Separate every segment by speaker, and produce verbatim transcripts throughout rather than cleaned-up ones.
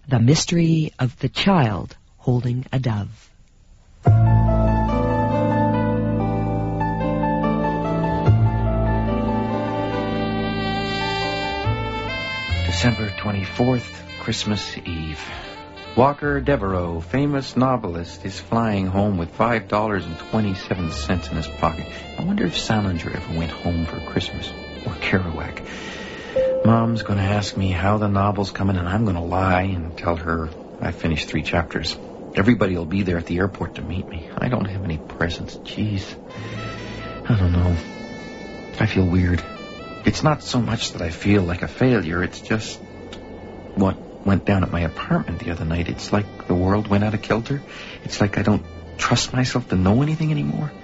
Speaker 1: The Mystery of the Child Holding a Dove.
Speaker 2: December twenty-fourth, Christmas Eve. Walker Devereux, famous novelist, is flying home with five dollars and twenty-seven cents in his pocket. I wonder if Salinger ever went home for Christmas. Or Kerouac. Mom's going to ask me how the novel's coming, and I'm going to lie and tell her I finished three chapters. Everybody will be there at the airport to meet me. I don't have any presents. Jeez. I don't know. I feel weird. It's not so much that I feel like a failure. It's just what went down at my apartment the other night. It's like the world went out of kilter. It's like I don't trust myself to know anything anymore.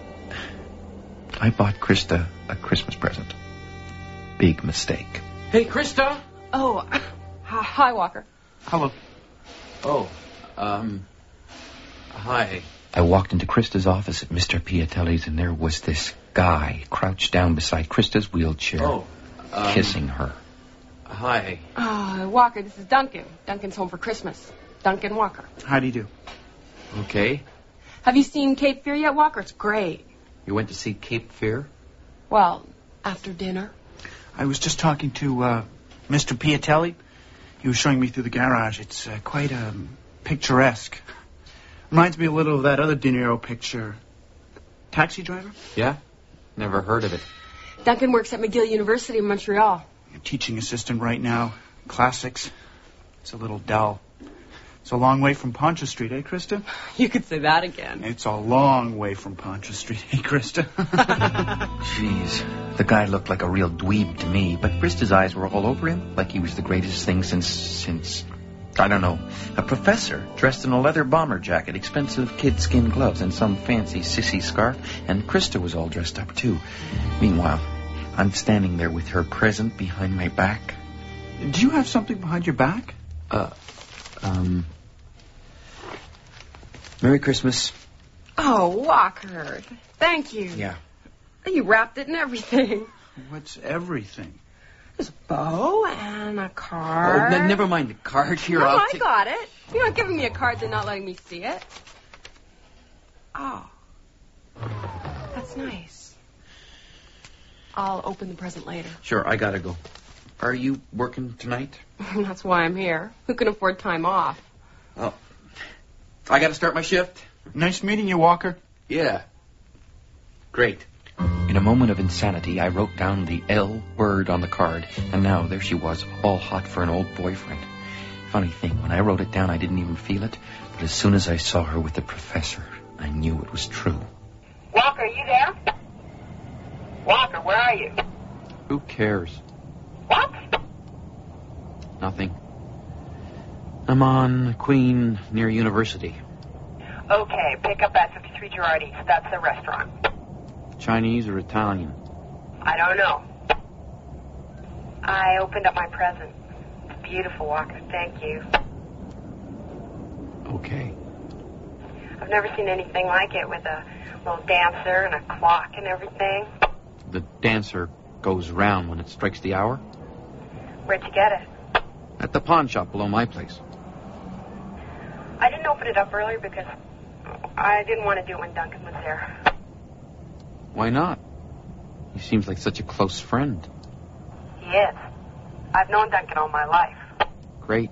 Speaker 2: I bought Krista a Christmas present. Big mistake.
Speaker 3: Hey, Krista!
Speaker 4: Oh, hi, Walker.
Speaker 3: Hello. Oh, um, hi.
Speaker 2: I walked into Krista's office at Mister Piatelli's, and there was this guy crouched down beside Krista's wheelchair,
Speaker 3: oh, um,
Speaker 2: kissing her.
Speaker 3: Hi.
Speaker 4: Uh, Walker, this is Duncan. Duncan's home for Christmas. Duncan Walker.
Speaker 5: How do you do?
Speaker 3: Okay.
Speaker 4: Have you seen Cape Fear yet, Walker? It's great.
Speaker 3: You went to see Cape Fear?
Speaker 4: Well, after dinner.
Speaker 5: I was just talking to uh, Mister Piatelli. He was showing me through the garage. It's uh, quite um, picturesque. Reminds me a little of that other De Niro picture, Taxi Driver.
Speaker 3: Yeah? Never heard of it.
Speaker 4: Duncan works at McGill University in Montreal.
Speaker 5: I'm teaching assistant right now. Classics. It's a little dull. It's a long way from Poncha Street, eh, Krista?
Speaker 4: You could say that again.
Speaker 5: It's a long way from Poncha Street, eh, Krista?
Speaker 2: Jeez. The guy looked like a real dweeb to me, but Krista's eyes were all over him, like he was the greatest thing since, since, I don't know, a professor dressed in a leather bomber jacket, expensive kid-skin gloves, and some fancy sissy scarf, and Krista was all dressed up, too. Meanwhile, I'm standing there with her present behind my back.
Speaker 5: Do you have something behind your back?
Speaker 3: Uh, um... Merry Christmas.
Speaker 4: Oh, Walker. Thank you.
Speaker 2: Yeah.
Speaker 4: You wrapped it and everything.
Speaker 5: What's everything?
Speaker 4: There's a bow and a card.
Speaker 3: Oh, n- never mind the card. Here,
Speaker 4: no,
Speaker 3: I'll
Speaker 4: I
Speaker 3: ta-
Speaker 4: got it. You're not giving me a card, then not letting me see it. Oh. That's nice. I'll open the present later.
Speaker 2: Sure, I gotta go. Are you working tonight?
Speaker 4: That's why I'm here. Who can afford time off?
Speaker 3: Oh. I gotta start my shift.
Speaker 5: Nice meeting you, Walker.
Speaker 3: Yeah. Great.
Speaker 2: In a moment of insanity, I wrote down the L word on the card, and now there she was, all hot for an old boyfriend. Funny thing, when I wrote it down, I didn't even feel it, but as soon as I saw her with the professor, I knew it was true.
Speaker 6: Walker, are you there? Walker, where are you?
Speaker 3: Who cares?
Speaker 6: What?
Speaker 3: Nothing. I'm on Queen near University.
Speaker 6: Okay, pick up at fifty-three Girardi's. That's the restaurant.
Speaker 3: Chinese or Italian?
Speaker 6: I don't know. I opened up my present. It's beautiful, Walker. Thank you.
Speaker 3: Okay.
Speaker 6: I've never seen anything like it with a little dancer and a clock and everything.
Speaker 3: The dancer goes round when it strikes the hour?
Speaker 6: Where'd you get it?
Speaker 3: At the pawn shop below my place.
Speaker 6: I didn't open it up earlier because I didn't want to do it when Duncan was there.
Speaker 3: Why not? He seems like such a close friend.
Speaker 6: He is. I've known Duncan all my life.
Speaker 3: Great.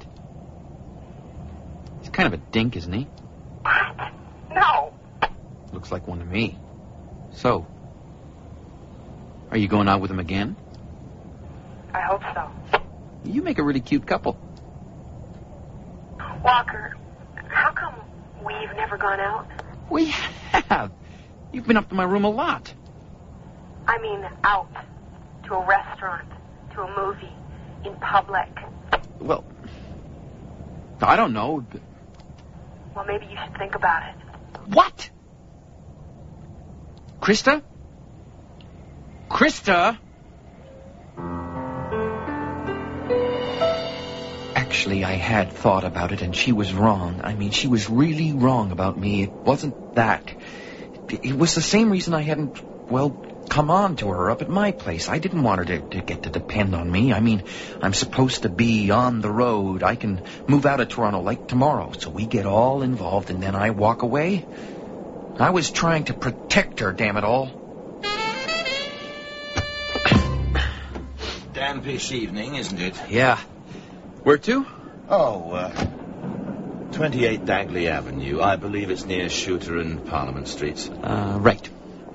Speaker 3: He's kind of a dink, isn't he?
Speaker 6: What? No.
Speaker 3: Looks like one to me. So, are you going out with him again?
Speaker 6: I hope so.
Speaker 3: You make a really cute couple.
Speaker 6: Walker, how come we've never gone out?
Speaker 3: We have. You've been up to my room a lot.
Speaker 6: I mean, out. To a restaurant. To a movie. In public.
Speaker 3: Well, I don't know.
Speaker 6: Well, maybe you should think about it.
Speaker 3: What? Krista? Krista?
Speaker 2: Actually, I had thought about it, and she was wrong. I mean, she was really wrong about me. It wasn't that. It was the same reason I hadn't, well, come on to her up at my place. I didn't want her to, to get to depend on me. I mean, I'm supposed to be on the road. I can move out of Toronto like tomorrow. So we get all involved and then I walk away. I was trying to protect her, damn it all.
Speaker 7: Dampish evening, isn't it?
Speaker 3: Yeah. Where to?
Speaker 7: Oh, uh, twenty-eight Dagley Avenue. I believe it's near Shooter and Parliament Streets.
Speaker 3: Uh, right.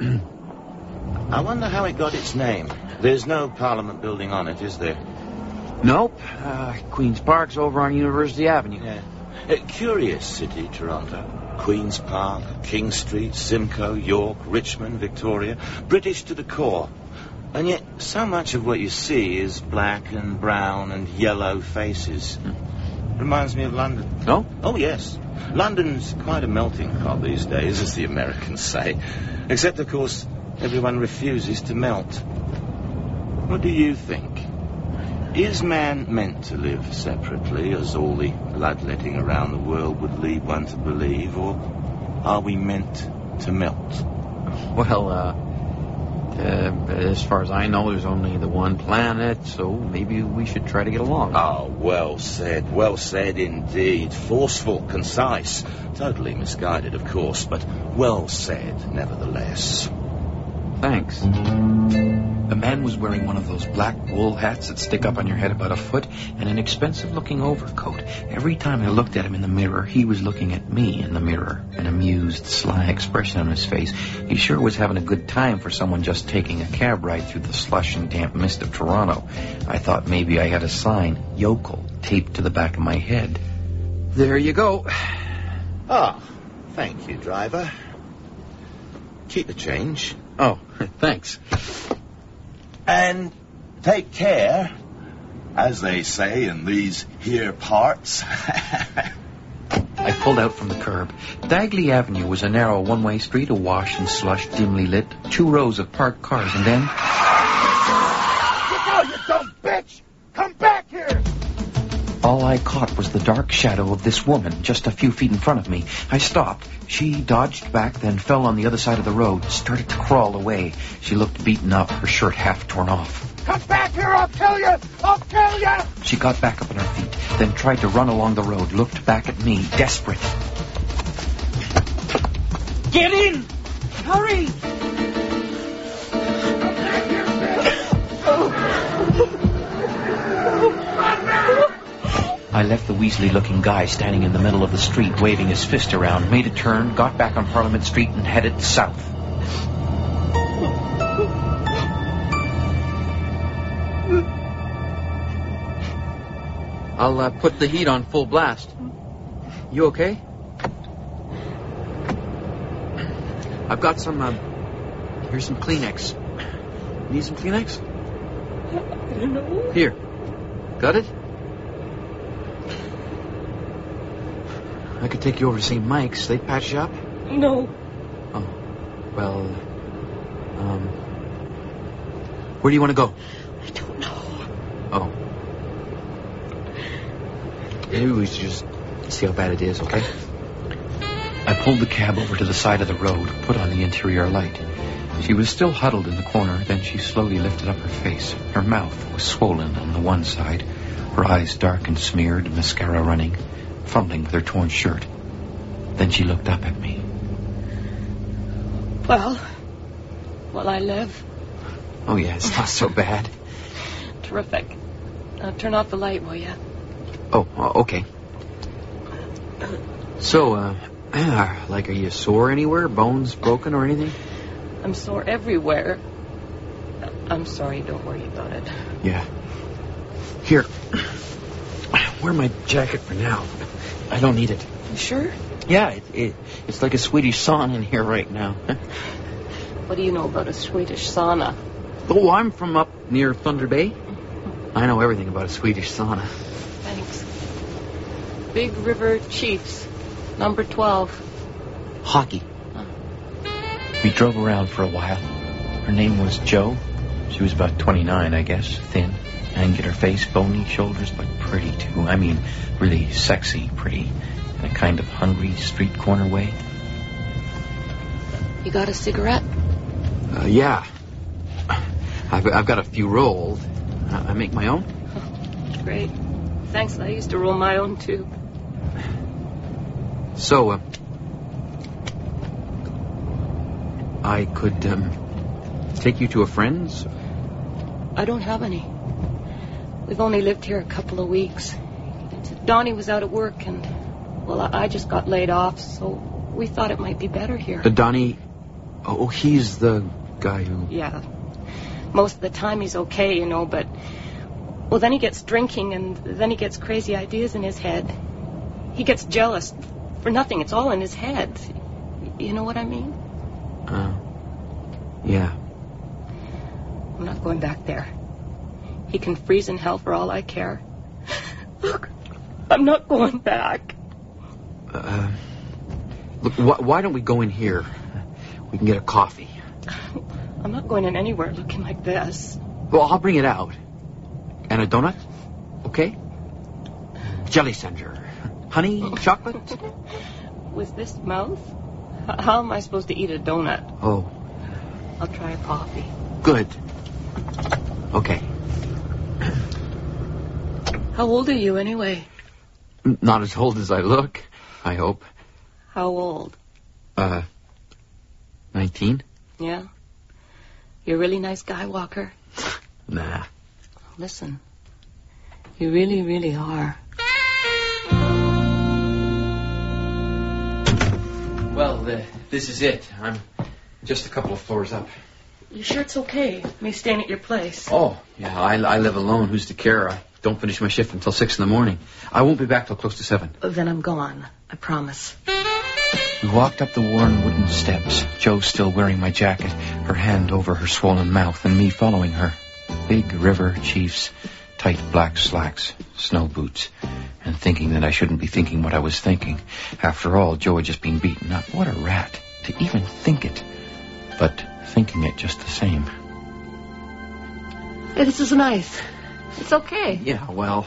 Speaker 7: I wonder how it got its name. There's no Parliament building on it, is there?
Speaker 3: Nope. Uh, Queen's Park's over on University Avenue.
Speaker 7: Yeah. A curious city, Toronto. Queen's Park, King Street, Simcoe, York, Richmond, Victoria. British to the core. And yet, so much of what you see is black and brown and yellow faces. Hmm. Reminds me of London.
Speaker 3: Oh?
Speaker 7: Oh, yes. London's quite a melting pot these days, as the Americans say. Except, of course, everyone refuses to melt. What do you think? Is man meant to live separately, as all the bloodletting around the world would lead one to believe, or are we meant to melt?
Speaker 3: Well, uh... Uh, as far as I know, there's only the one planet, so maybe we should try to get along.
Speaker 7: Oh, well said. Well said indeed. Forceful, concise. Totally misguided, of course, but well said, nevertheless.
Speaker 3: Thanks.
Speaker 2: The man was wearing one of those black wool hats that stick up on your head about a foot and an expensive-looking overcoat. Every time I looked at him in the mirror, he was looking at me in the mirror, an amused, sly expression on his face. He sure was having a good time for someone just taking a cab ride through the slush and damp mist of Toronto. I thought maybe I had a sign, yokel, taped to the back of my head.
Speaker 3: There you go.
Speaker 7: Ah, thank you, driver. Keep the change.
Speaker 3: Oh, thanks.
Speaker 7: And take care, as they say in these here parts.
Speaker 2: I pulled out from the curb. Dagley Avenue was a narrow one-way street, awash in slush, dimly lit, two rows of parked cars, and then...
Speaker 8: Look out, you dumb bitch! Come back here!
Speaker 2: All I caught was the dark shadow of this woman, just a few feet in front of me. I stopped. She dodged back, then fell on the other side of the road, started to crawl away. She looked beaten up, her shirt half torn off.
Speaker 8: Come back here, I'll kill you! I'll kill you!
Speaker 2: She got back up on her feet, then tried to run along the road, looked back at me, desperate.
Speaker 8: Get in! Hurry!
Speaker 2: I left the Weasley-looking guy standing in the middle of the street, waving his fist around, made a turn, got back on Parliament Street, and headed south.
Speaker 3: I'll uh, put the heat on full blast. You okay? I've got some, um, here's some Kleenex. Need some Kleenex?
Speaker 4: I don't know.
Speaker 3: Here. Got it? I could take you over to Saint Mike's. They patch you up?
Speaker 4: No.
Speaker 3: Oh. Well, um... where do you want to go?
Speaker 4: I don't know.
Speaker 3: Oh. Maybe we should just see how bad it is, okay?
Speaker 2: I pulled the cab over to the side of the road, put on the interior light. She was still huddled in the corner, then she slowly lifted up her face. Her mouth was swollen on the one side, her eyes dark and smeared, mascara running, fumbling with her torn shirt. Then she looked up at me.
Speaker 4: Well, will I live?
Speaker 3: Oh, yeah, it's not so bad.
Speaker 4: Terrific. Uh, turn off the light, will you?
Speaker 3: Oh, uh, okay. So, uh, like, are you sore anywhere? Bones broken or anything?
Speaker 4: I'm sore everywhere. I'm sorry, don't worry about it.
Speaker 3: Yeah. Here. Wear my jacket for now. I don't need it.
Speaker 4: You sure?
Speaker 3: Yeah, it, it, it's like a Swedish sauna in here right now.
Speaker 4: What do you know about a Swedish sauna?
Speaker 3: Oh, I'm from up near Thunder Bay. I know everything about a Swedish sauna.
Speaker 4: Thanks. Big River Chiefs, number twelve.
Speaker 3: Hockey.
Speaker 4: Huh.
Speaker 2: We drove around for a while. Her name was Jo. She was about twenty-nine, I guess, thin, angular face, bony shoulders, but pretty, too. I mean, really sexy pretty, in a kind of hungry street corner way.
Speaker 4: You got a cigarette?
Speaker 3: Uh, yeah. I've, I've got a few rolled. I, I make my own.
Speaker 9: Oh, great. Thanks, I used to roll my own, too.
Speaker 3: So, uh, I could, um, take you to a friend's?
Speaker 9: I don't have any. We've only lived here a couple of weeks. Donnie was out at work, and, well, I, I just got laid off, so we thought it might be better here.
Speaker 3: Uh, Donnie, oh, he's the guy who...
Speaker 9: Yeah. Most of the time he's okay, you know, but... Well, then he gets drinking, and then he gets crazy ideas in his head. He gets jealous for nothing. It's all in his head. You know what I mean?
Speaker 3: Uh, yeah.
Speaker 9: I'm not going back there. He can freeze in hell for all I care. Look, I'm not going back.
Speaker 3: Uh, look, wh- why don't we go in here? We can get a coffee.
Speaker 9: I'm not going in anywhere looking like this.
Speaker 3: Well, I'll bring it out. And a donut, okay? Jelly center. Honey, chocolate?
Speaker 9: With this mouth? H- how am I supposed to eat a donut?
Speaker 3: Oh.
Speaker 9: I'll try a coffee.
Speaker 3: Good. Okay.
Speaker 9: How old are you, anyway?
Speaker 3: N- Not as old as I look, I hope.
Speaker 9: How old?
Speaker 3: Uh, nineteen?
Speaker 9: Yeah? You're a really nice guy, Walker.
Speaker 3: Nah.
Speaker 9: Listen, you really, really are.
Speaker 3: Well, uh, this is it. I'm just a couple of floors up.
Speaker 9: You sure it's okay? Me staying at your place?
Speaker 3: Oh, yeah, I, I live alone. Who's to care? I don't finish my shift until six in the morning. I won't be back till close to seven.
Speaker 9: Oh, then I'm gone. I promise.
Speaker 2: We walked up the worn wooden steps, Jo still wearing my jacket, her hand over her swollen mouth, and me following her. Big river chiefs, tight black slacks, snow boots, and thinking that I shouldn't be thinking what I was thinking. After all, Jo had just been beaten up. What a rat, to even think it. But thinking it just the same.
Speaker 9: Hey, this is nice. It's okay.
Speaker 3: Yeah, well,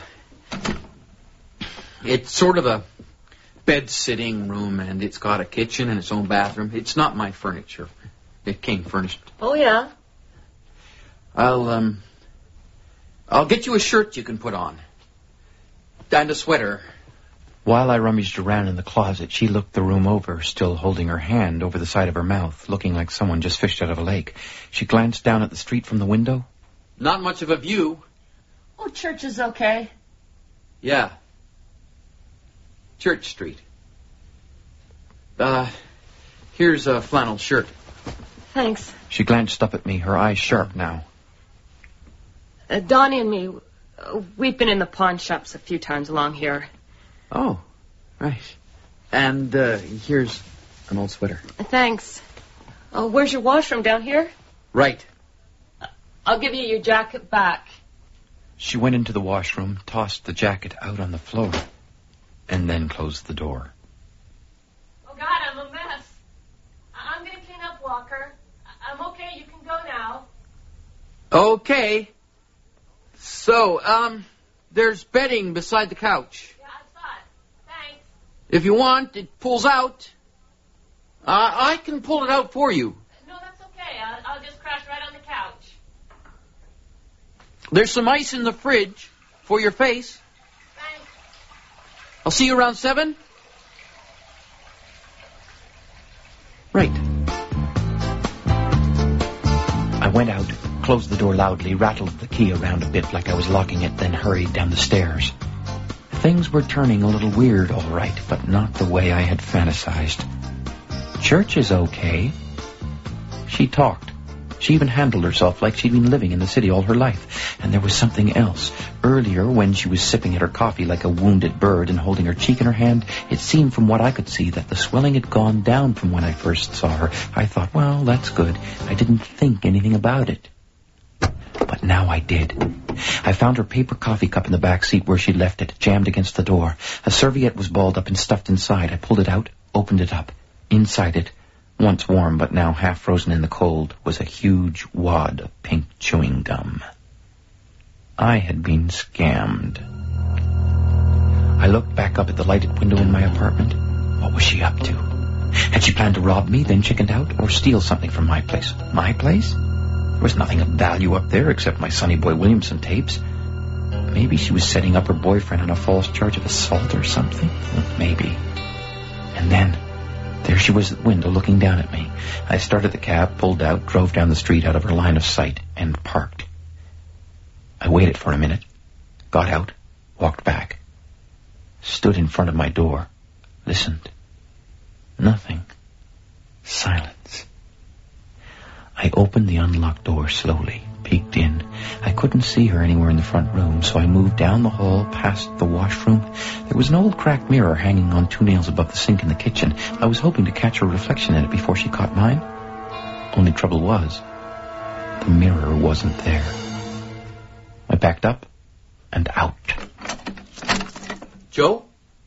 Speaker 3: it's sort of a bed-sitting room, and it's got a kitchen and its own bathroom. It's not my furniture. It came furnished.
Speaker 9: Oh, yeah?
Speaker 3: I'll, um... I'll get you a shirt you can put on. And a sweater.
Speaker 2: While I rummaged around in the closet, she looked the room over, still holding her hand over the side of her mouth, looking like someone just fished out of a lake. She glanced down at the street from the window.
Speaker 3: Not much of a view.
Speaker 9: Oh, church is okay.
Speaker 3: Yeah. Church Street. Uh, here's a flannel shirt.
Speaker 9: Thanks.
Speaker 2: She glanced up at me, her eyes sharp now.
Speaker 9: Uh, Donnie and me, uh, we've been in the pawn shops a few times along here.
Speaker 3: Oh, right. And uh, here's an old sweater.
Speaker 9: Uh, thanks. Oh, where's your washroom, down here?
Speaker 3: Right.
Speaker 9: Uh, I'll give you your jacket back.
Speaker 2: She went into the washroom, tossed the jacket out on the floor, and then closed the door.
Speaker 9: Oh, God, I'm a mess. I- I'm going to clean up, Walker. I- I'm okay. You can go now.
Speaker 3: Okay. So, um, there's bedding beside the couch.
Speaker 9: Yeah, I saw it. Thanks.
Speaker 3: If you want, it pulls out. Uh, I can pull it out for you.
Speaker 9: No, that's okay. I'll, I'll just crash right on the couch.
Speaker 3: There's some ice in the fridge for your face.
Speaker 9: Thanks.
Speaker 3: I'll see you around seven.
Speaker 2: Right. I went out, closed the door loudly, rattled the key around a bit like I was locking it, then hurried down the stairs. Things were turning a little weird, all right, but not the way I had fantasized. Church is okay. She talked. She even handled herself like she'd been living in the city all her life. And there was something else. Earlier, when she was sipping at her coffee like a wounded bird and holding her cheek in her hand, it seemed from what I could see that the swelling had gone down from when I first saw her. I thought, well, that's good. I didn't think anything about it. But now I did. I found her paper coffee cup in the back seat where she'd left it, jammed against the door. A serviette was balled up and stuffed inside. I pulled it out, opened it up. Inside it, once warm but now half frozen in the cold, was a huge wad of pink chewing gum. I had been scammed. I looked back up at the lighted window in my apartment. What was she up to? Had she planned to rob me, then chickened out, or steal something from my place? My place? There was nothing of value up there except my Sonny Boy Williamson tapes. Maybe she was setting up her boyfriend on a false charge of assault or something. Maybe. And then, there she was at the window looking down at me. I started the cab, pulled out, drove down the street out of her line of sight, and parked. I waited for a minute, got out, walked back, stood in front of my door, listened. Nothing. Silence. I opened the unlocked door slowly, peeked in. I couldn't see her anywhere in the front room, so I moved down the hall past the washroom. There was an old cracked mirror hanging on two nails above the sink in the kitchen. I was hoping to catch her reflection in it before she caught mine. Only trouble was, the mirror wasn't there. I backed up and out.
Speaker 3: Joe?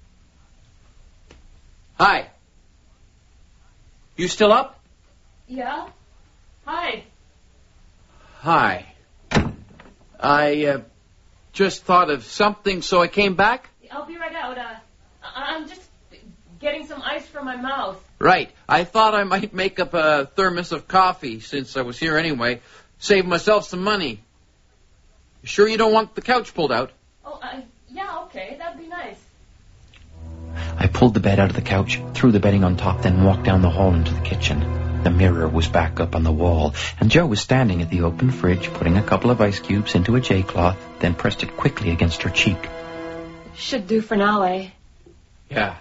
Speaker 3: Hi. You still up?
Speaker 9: Yeah? Hi.
Speaker 3: Hi. I uh, just thought of something, so I came back.
Speaker 9: I'll be right out. Uh, I- I'm just getting some ice from my mouth.
Speaker 3: Right. I thought I might make up a thermos of coffee since I was here anyway. Save myself some money. You sure you don't want the couch pulled out?
Speaker 9: Oh, uh, yeah, okay. That'd be nice.
Speaker 2: I pulled the bed out of the couch, threw the bedding on top, then walked down the hall into the kitchen. The mirror was back up on the wall, and Joe was standing at the open fridge, putting a couple of ice cubes into a J-cloth, then pressed it quickly against her cheek.
Speaker 9: Should do for now, eh?
Speaker 3: Yeah.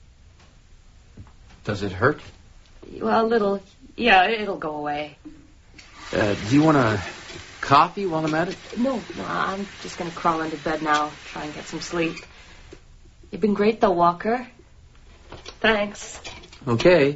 Speaker 3: Does it hurt?
Speaker 9: Well, a little. Yeah, it'll go away.
Speaker 3: Uh, do you want a coffee while I'm at it?
Speaker 9: No, no, I'm just going to crawl into bed now, try and get some sleep. You've been great, though, Walker. Thanks.
Speaker 3: Okay.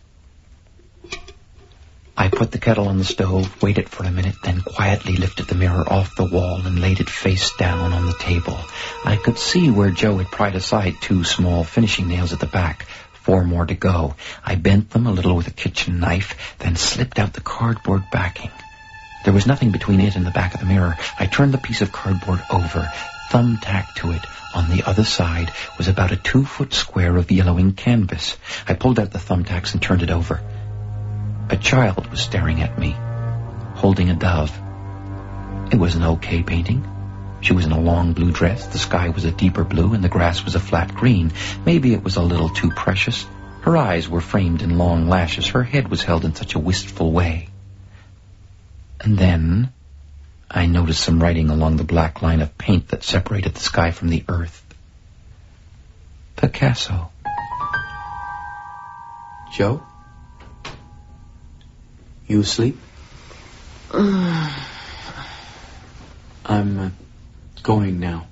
Speaker 2: I put the kettle on the stove, waited for a minute, then quietly lifted the mirror off the wall and laid it face down on the table. I could see where Joe had pried aside two small finishing nails at the back. Four more to go. I bent them a little with a kitchen knife, then slipped out the cardboard backing. There was nothing between it and the back of the mirror. I turned the piece of cardboard over. Thumbtacked to it on the other side was about a two-foot square of yellowing canvas. I pulled out the thumbtacks and turned it over. A child was staring at me, holding a dove. It was an okay painting. She was in a long blue dress, the sky was a deeper blue, and the grass was a flat green. Maybe it was a little too precious. Her eyes were framed in long lashes. Her head was held in such a wistful way. And then I noticed some writing along the black line of paint that separated the sky from the earth. Picasso.
Speaker 3: Joe? You asleep? I'm uh, going now.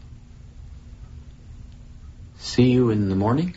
Speaker 3: See you in the morning?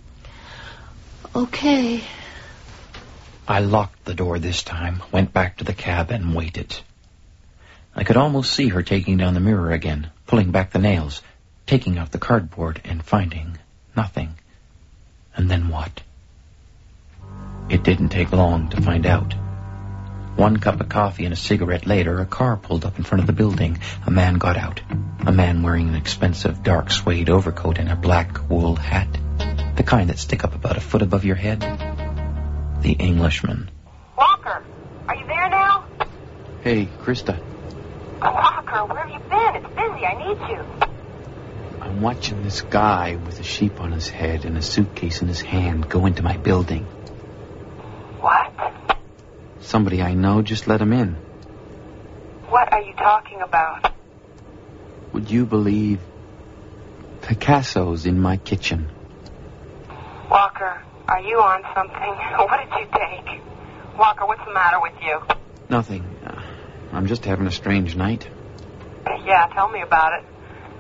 Speaker 9: Okay.
Speaker 2: I locked the door this time, went back to the cab and waited. I could almost see her taking down the mirror again, pulling back the nails, taking out the cardboard and finding nothing. And then what? It didn't take long to find out. One cup of coffee and a cigarette later, a car pulled up in front of the building. A man got out. A man wearing an expensive dark suede overcoat and a black wool hat. The kind that stick up about a foot above your head. The Englishman.
Speaker 6: Walker, are you there now?
Speaker 3: Hey, Krista.
Speaker 6: Walker, where have you been? It's busy. I need you.
Speaker 3: I'm watching this guy with a sheep on his head and a suitcase in his hand go into my building.
Speaker 6: What?
Speaker 3: Somebody I know just let him in.
Speaker 6: What are you talking about?
Speaker 3: Would you believe Picasso's in my kitchen?
Speaker 6: Walker, are you on something? What did you take? Walker, what's the matter with you?
Speaker 3: Nothing. Uh, I'm just having a strange night.
Speaker 6: Yeah, tell me about it.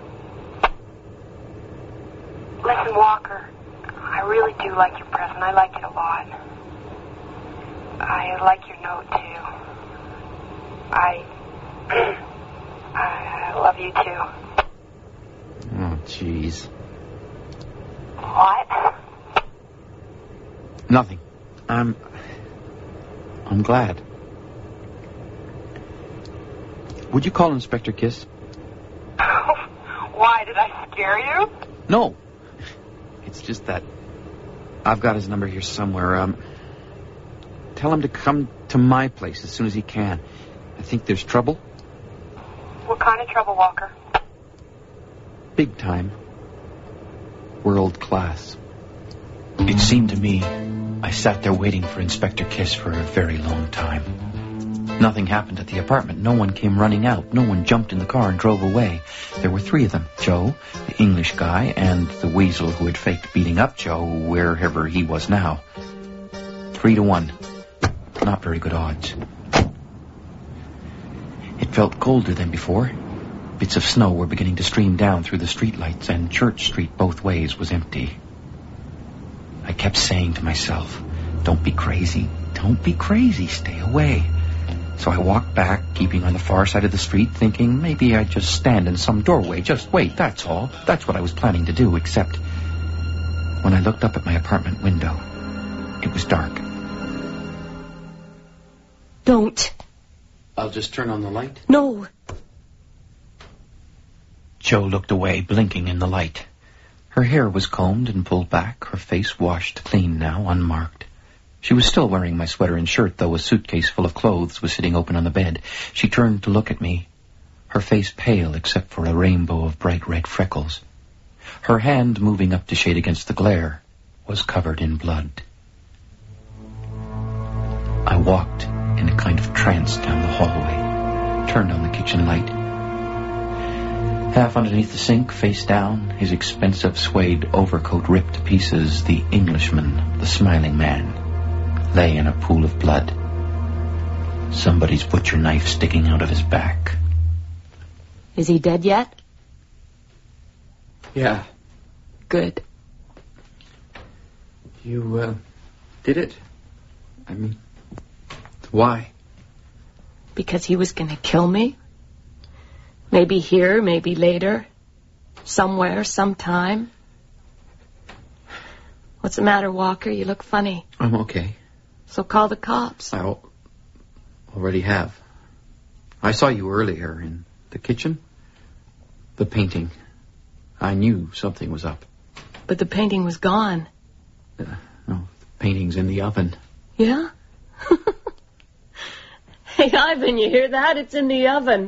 Speaker 6: Listen, Walker, I really do like your present. I like it a lot. I like your note, too. I... I love you, too.
Speaker 3: Oh, jeez.
Speaker 6: What?
Speaker 3: Nothing. I'm... I'm glad. Would you call Inspector Kiss?
Speaker 6: Why, did I scare you?
Speaker 3: No. It's just that I've got his number here somewhere. Um, tell him to come to my place as soon as he can.
Speaker 2: think there's trouble?
Speaker 6: What kind of trouble, Walker?
Speaker 2: Big time. World class.
Speaker 5: It seemed to me I sat there waiting for Inspector Kiss for a very long time.
Speaker 2: Nothing happened at the apartment. No one came running out. No one jumped in the car and drove away. There were three of them. Joe, the English guy, and the weasel who had faked beating up Joe wherever he was now. Three to one. Not very good odds. It felt colder than before. Bits of snow were beginning to stream down through the streetlights, and Church Street both ways was empty. I kept saying to myself, don't be crazy. Don't be crazy. Stay away. So I walked back, keeping on the far side of the street, thinking maybe I'd just stand in some doorway. Just wait, that's all. That's what I was planning to do, except when I looked up at my apartment window, it was dark.
Speaker 9: Don't.
Speaker 2: I'll just turn on the light.
Speaker 9: No.
Speaker 5: Joe looked away, blinking in the light.
Speaker 2: Her hair was combed and pulled back, her face washed clean now, unmarked. She was still wearing my sweater and shirt, though a suitcase full of clothes was sitting open on the bed. She turned to look at me, her face pale except for a rainbow of bright red freckles. Her hand, moving up to shade against the glare, was covered in blood. I walked in a kind of trance down the hallway, turned on the kitchen light. Half underneath the sink, face down, his expensive suede overcoat ripped to pieces, the Englishman, the smiling man, lay in a pool of blood. Somebody's butcher knife sticking out of his back.
Speaker 9: Is he dead yet?
Speaker 2: Yeah.
Speaker 9: Good.
Speaker 2: You, uh, did it? I mean, why?
Speaker 9: Because he was going to kill me? Maybe here, maybe later. Somewhere, sometime. What's the matter, Walker? You look funny.
Speaker 2: I'm okay.
Speaker 9: So call the cops.
Speaker 2: I al- already have. I saw you earlier in the kitchen. The painting. I knew something was up.
Speaker 9: But the painting was gone.
Speaker 2: Uh, no, the painting's in the oven.
Speaker 9: Yeah? Hey, Ivan, you hear that? It's in the oven.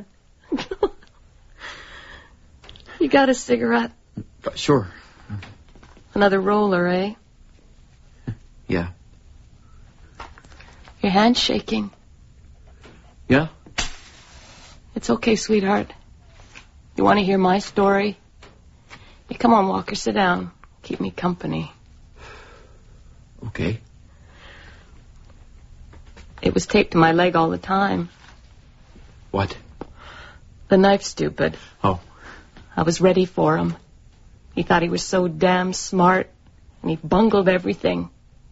Speaker 9: You got a cigarette?
Speaker 2: Uh, sure.
Speaker 9: Another roller, eh?
Speaker 2: Yeah.
Speaker 9: Your hand's shaking.
Speaker 2: Yeah?
Speaker 9: It's okay, sweetheart. You want to hear my story? Yeah, come on, Walker, sit down. Keep me company.
Speaker 2: Okay.
Speaker 9: It was taped to my leg all the time.
Speaker 2: What?
Speaker 9: The knife, stupid.
Speaker 2: Oh.
Speaker 9: I was ready for him. He thought he was so damn smart, and he bungled everything.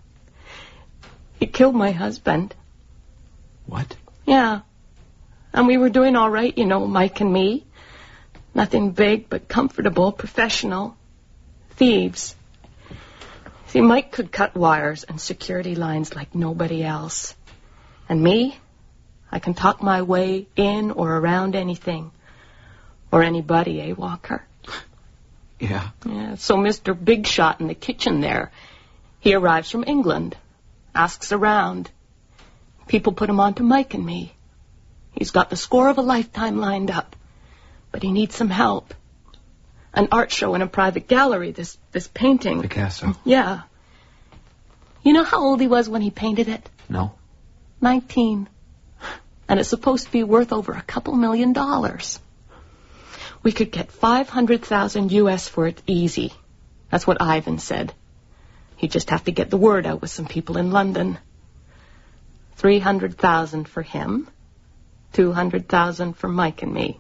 Speaker 9: He killed my husband.
Speaker 2: What?
Speaker 9: Yeah. And we were doing all right, you know, Mike and me. Nothing big, but comfortable, professional. Thieves. See, Mike could cut wires and security lines like nobody else. And me, I can talk my way in or around anything. Or anybody, eh, Walker?
Speaker 2: Yeah.
Speaker 9: Yeah. So Mister Big Shot in the kitchen there, he arrives from England, asks around. People put him on to Mike and me. He's got the score of a lifetime lined up, but he needs some help. An art show in a private gallery, this, this painting.
Speaker 2: Picasso.
Speaker 9: Yeah. You know how old he was when he painted it?
Speaker 2: No.
Speaker 9: Nineteen. And it's supposed to be worth over a couple million dollars. We could get five hundred thousand U S for it easy. That's what Ivan said. He'd just have to get the word out with some people in London. Three hundred thousand for him. Two hundred thousand for Mike and me.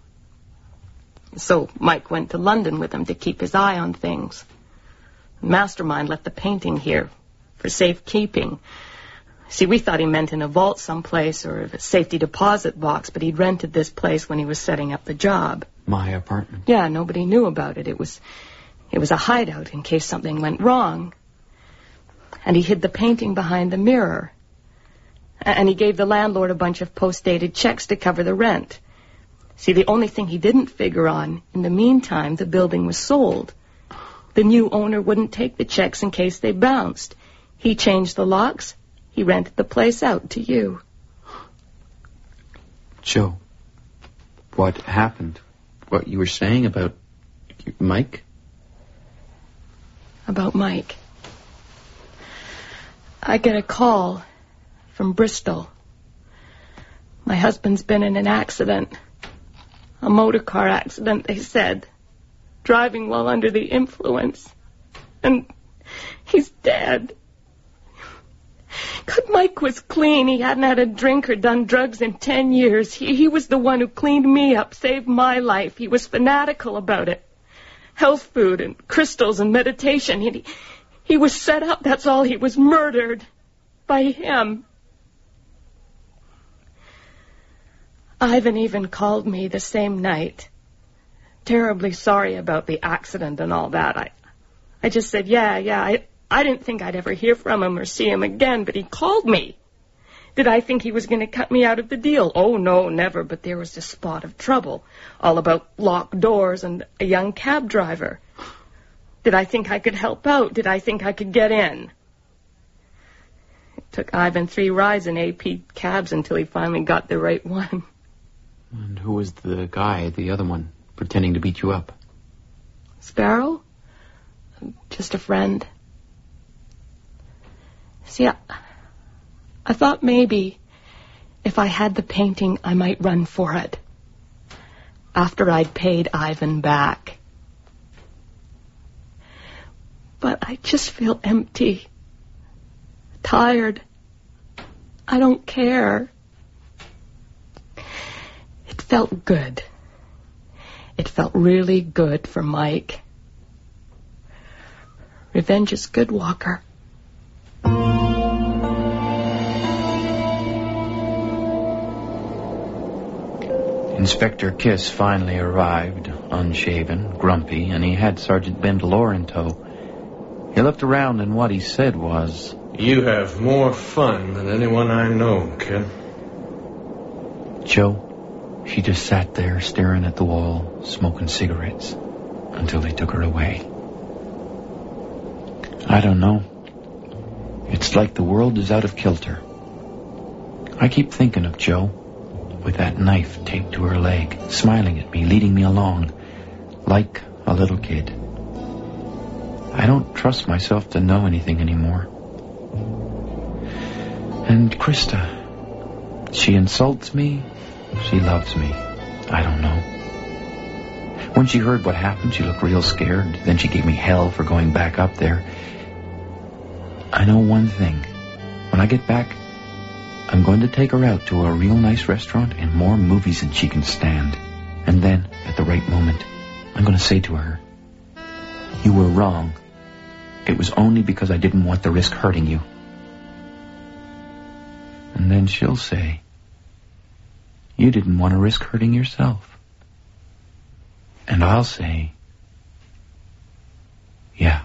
Speaker 9: So Mike went to London with him to keep his eye on things. The mastermind left the painting here for safekeeping. See, we thought he meant in a vault someplace or a safety deposit box, but he'd rented this place when he was setting up the job.
Speaker 2: My apartment?
Speaker 9: Yeah, nobody knew about it. It was, it was a hideout in case something went wrong. And he hid the painting behind the mirror. And he gave the landlord a bunch of post-dated checks to cover the rent. See, the only thing he didn't figure on, in the meantime, the building was sold. The new owner wouldn't take the checks in case they bounced. He changed the locks. He rented the place out to you.
Speaker 2: Joe, what happened? What you were saying about Mike?
Speaker 9: About Mike. I get a call from Bristol. My husband's been in an accident. A motor car accident, they said. Driving while under the influence. And he's dead. God, Mike was clean. He hadn't had a drink or done drugs in ten years. He, he was the one who cleaned me up, saved my life. He was fanatical about it. Health food and crystals and meditation. He, he was set up, that's all. He was murdered by him. Ivan even called me the same night. Terribly sorry about the accident and all that. I, I just said, yeah, yeah, I... I didn't think I'd ever hear from him or see him again, but he called me. Did I think he was going to cut me out of the deal? Oh, no, never, but there was a spot of trouble, all about locked doors and a young cab driver. Did I think I could help out? Did I think I could get in? It took Ivan three rides in A P cabs until he finally got the right one.
Speaker 2: And who was the guy, the other one, pretending to beat you up?
Speaker 9: Sparrow? Just a friend. See, I, I thought maybe if I had the painting, I might run for it. After I'd paid Ivan back. But I just feel empty. Tired. I don't care. It felt good. It felt really good for Mike. Revenge is good, Walker.
Speaker 2: Inspector Kiss finally arrived, unshaven, grumpy, and he had Sergeant Bendelore in tow. He looked around, and what he said was,
Speaker 10: "You have more fun than anyone I know, kid."
Speaker 2: Joe, she just sat there staring at the wall, smoking cigarettes, until they took her away. I don't know. It's like the world is out of kilter. I keep thinking of Joe, with that knife taped to her leg, smiling at me, leading me along, like a little kid. I don't trust myself to know anything anymore. And Krista, she insults me, she loves me. I don't know. When she heard what happened, she looked real scared. Then she gave me hell for going back up there. I know one thing. When I get back, I'm going to take her out to a real nice restaurant and more movies than she can stand. And then, at the right moment, I'm going to say to her, "You were wrong. It was only because I didn't want to risk hurting you." And then she'll say, "You didn't want to risk hurting yourself." And I'll say, "Yeah."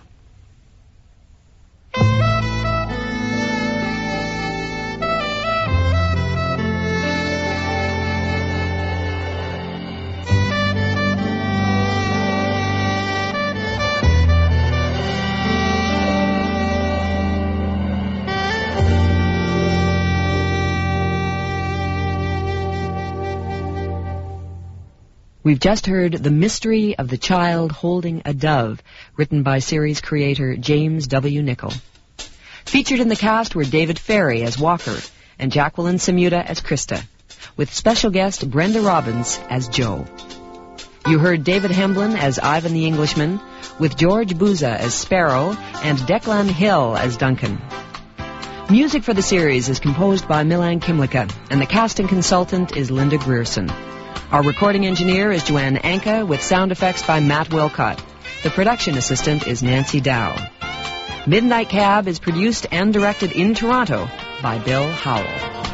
Speaker 1: We've just heard The Mystery of the Child Holding a Dove, written by series creator James W. Nichol. Featured in the cast were David Ferry as Walker and Jacqueline Samuda as Krista, with special guest Brenda Robbins as Joe. You heard David Hemblin as Ivan the Englishman, with George Booza as Sparrow and Declan Hill as Duncan. Music for the series is composed by Milan Kimlicka, and the casting consultant is Linda Grierson. Our recording engineer is Joanne Anka, with sound effects by Matt Wilcott. The production assistant is Nancy Dow. Midnight Cab is produced and directed in Toronto by Bill Howell.